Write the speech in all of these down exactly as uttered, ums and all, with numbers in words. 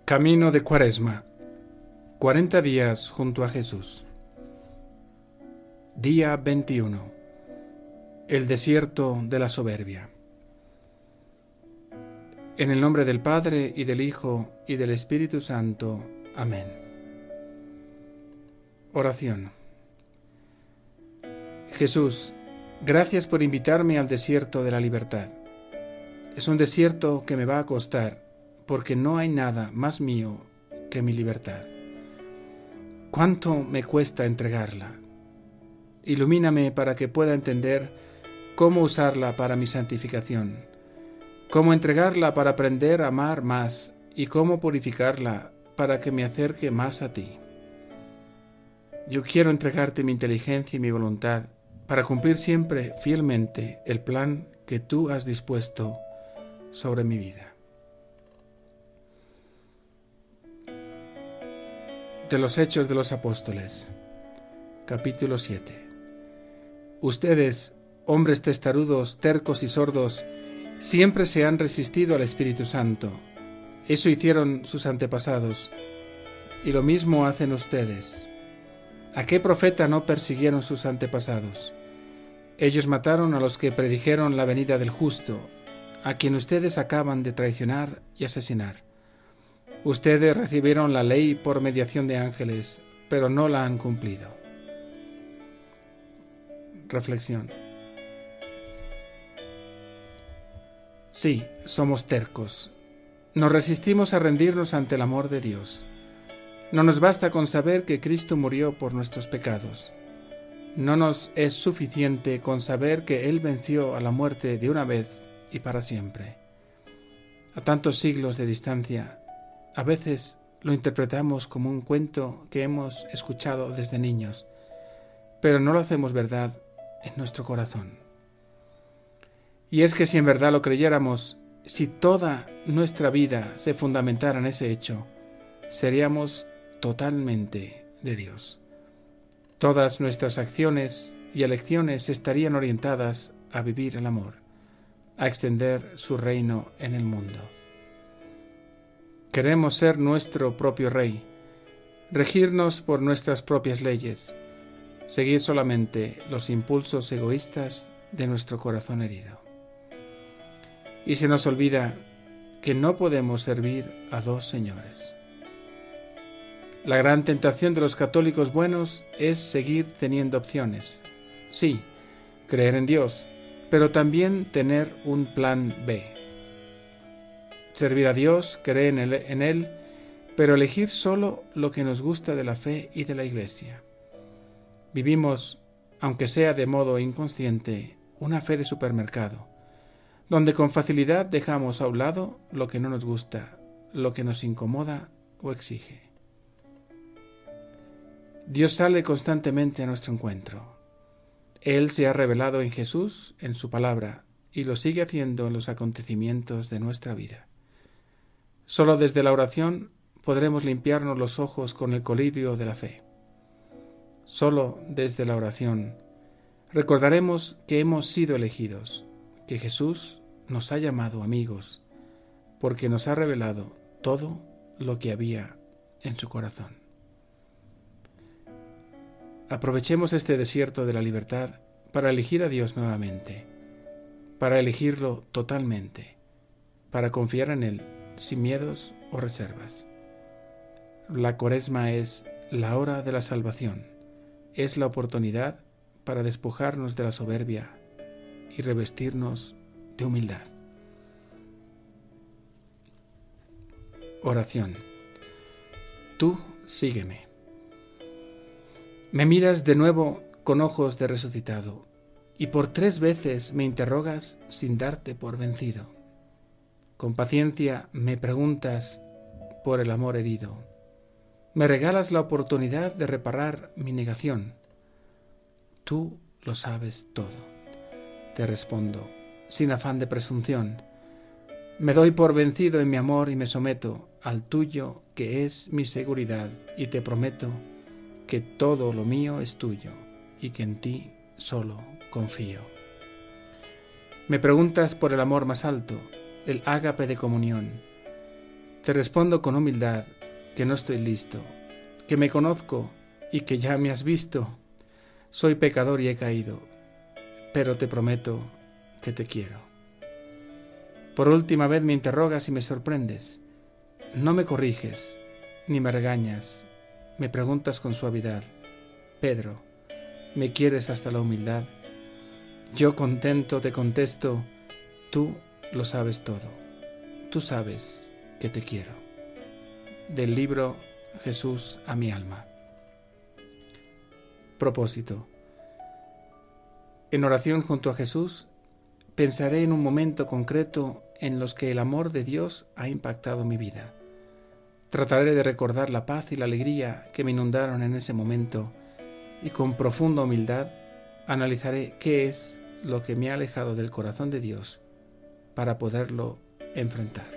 Camino de Cuaresma. Cuarenta días junto a Jesús. Día veintiuno. El desierto de la soberbia. En el nombre del Padre, y del Hijo, y del Espíritu Santo. Amén. Oración. Jesús, gracias por invitarme al desierto de la libertad. Es un desierto que me va a costar, porque no hay nada más mío que mi libertad. ¿Cuánto me cuesta entregarla? Ilumíname para que pueda entender cómo usarla para mi santificación, cómo entregarla para aprender a amar más y cómo purificarla para que me acerque más a ti. Yo quiero entregarte mi inteligencia y mi voluntad para cumplir siempre fielmente el plan que tú has dispuesto sobre mi vida. De los Hechos de los Apóstoles, capítulo siete. Ustedes, hombres testarudos, tercos y sordos, siempre se han resistido al Espíritu Santo. Eso hicieron sus antepasados, y lo mismo hacen ustedes. ¿A qué profeta no persiguieron sus antepasados? Ellos mataron a los que predijeron la venida del justo, a quien ustedes acaban de traicionar y asesinar. Ustedes recibieron la ley por mediación de ángeles, pero no la han cumplido. Reflexión. Sí, somos tercos. Nos resistimos a rendirnos ante el amor de Dios. No nos basta con saber que Cristo murió por nuestros pecados. No nos es suficiente con saber que Él venció a la muerte de una vez y para siempre. A tantos siglos de distancia, a veces lo interpretamos como un cuento que hemos escuchado desde niños, pero no lo hacemos verdad en nuestro corazón. Y es que si en verdad lo creyéramos, si toda nuestra vida se fundamentara en ese hecho, seríamos totalmente de Dios. Todas nuestras acciones y elecciones estarían orientadas a vivir el amor, a extender su reino en el mundo. Queremos ser nuestro propio rey, regirnos por nuestras propias leyes, seguir solamente los impulsos egoístas de nuestro corazón herido. Y se nos olvida que no podemos servir a dos señores. La gran tentación de los católicos buenos es seguir teniendo opciones. Sí, creer en Dios, pero también tener un plan B. Servir a Dios, creer en él, en él, pero elegir solo lo que nos gusta de la fe y de la Iglesia. Vivimos, aunque sea de modo inconsciente, una fe de supermercado, donde con facilidad dejamos a un lado lo que no nos gusta, lo que nos incomoda o exige. Dios sale constantemente a nuestro encuentro. Él se ha revelado en Jesús, en su palabra, y lo sigue haciendo en los acontecimientos de nuestra vida. Solo desde la oración podremos limpiarnos los ojos con el colirio de la fe. Solo desde la oración recordaremos que hemos sido elegidos, que Jesús nos ha llamado amigos, porque nos ha revelado todo lo que había en su corazón. Aprovechemos este desierto de la libertad para elegir a Dios nuevamente, para elegirlo totalmente, para confiar en Él sin miedos o reservas. La Cuaresma es la hora de la salvación, es la oportunidad para despojarnos de la soberbia y revestirnos de humildad. Oración. Tú sígueme. Me miras de nuevo con ojos de resucitado, y por tres veces me interrogas sin darte por vencido. Con paciencia me preguntas por el amor herido. Me regalas la oportunidad de reparar mi negación. Tú lo sabes todo. Te respondo, sin afán de presunción. Me doy por vencido en mi amor y me someto al tuyo, que es mi seguridad, y te prometo que todo lo mío es tuyo y que en ti solo confío. Me preguntas por el amor más alto, el ágape de comunión. Te respondo con humildad que no estoy listo, que me conozco y que ya me has visto. Soy pecador y he caído, pero te prometo que te quiero. Por última vez me interrogas y me sorprendes. No me corriges, ni me regañas, me preguntas con suavidad: Pedro, ¿me quieres hasta la humildad? Yo contento te contesto: tú lo sabes todo, tú sabes que te quiero. Del libro Jesús a mi alma. Propósito. En oración junto a Jesús, pensaré en un momento concreto en los que el amor de Dios ha impactado mi vida. Trataré de recordar la paz y la alegría que me inundaron en ese momento y con profunda humildad analizaré qué es lo que me ha alejado del corazón de Dios para poderlo enfrentar.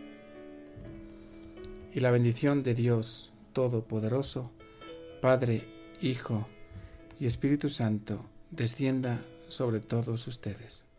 Y la bendición de Dios Todopoderoso, Padre, Hijo y Espíritu Santo, descienda sobre todos ustedes.